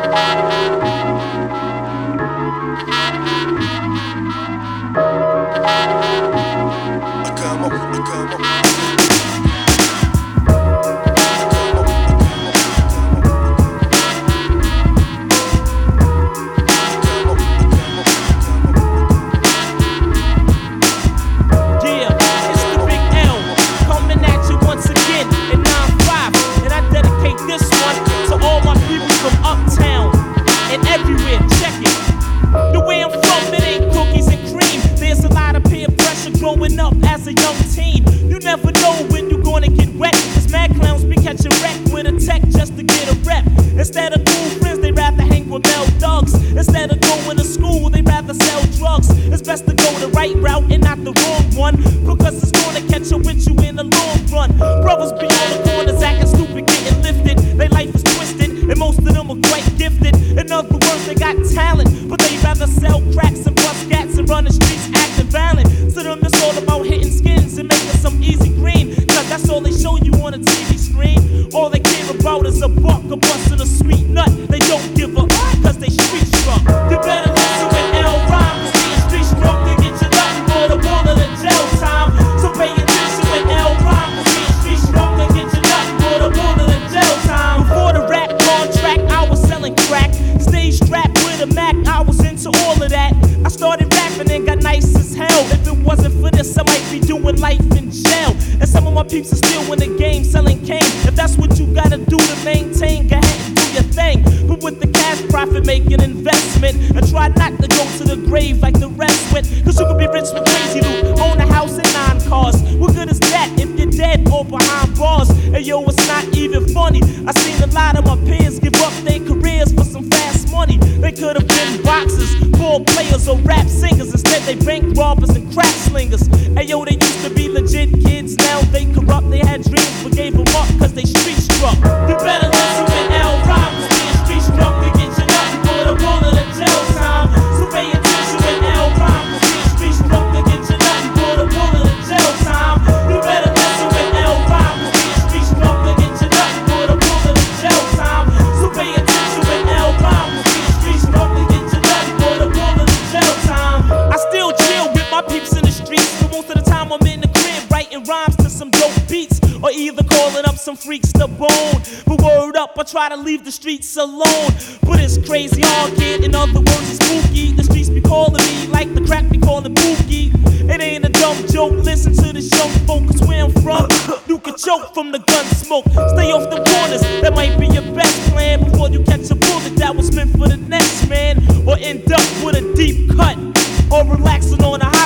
Leave the streets alone, but it's crazy hard, kid. In other words, it's spooky. The streets be calling me like the crack be calling Pookie. It ain't a dumb joke. Listen to the show, focus where I'm from. You can choke from the gun smoke. Stay off the corners. That might be your best plan before you catch a bullet that was meant for the next man, or end up with a deep cut, or relaxing on a high.